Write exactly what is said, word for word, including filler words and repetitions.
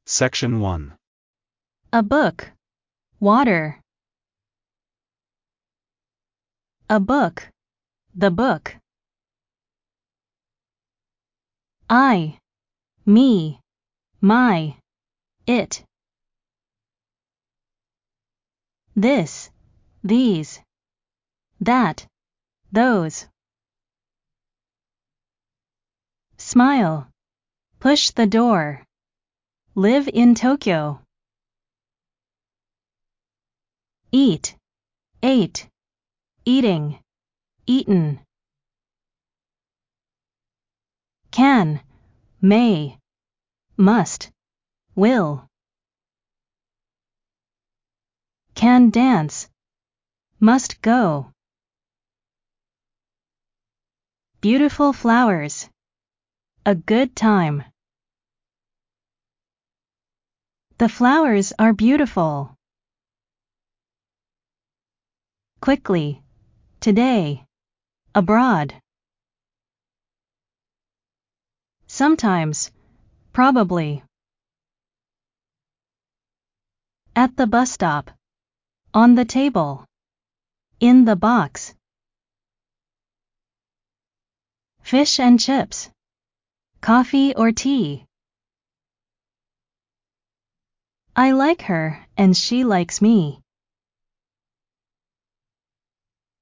Section one. A book. Water. A book. The book. I. Me. My. It. This. These. That. Those. Smile. Push the door. Live in Tokyo. Eat. Ate. Eating. Eaten. Can. May. Must. Will. Can dance. Must go. Beautiful flowers. A good time. The flowers are beautiful. Quickly. Today. Abroad. Sometimes. Probably. At the bus stop. On the table. In the box. Fish and chips. Coffee or tea. I like her and she likes me.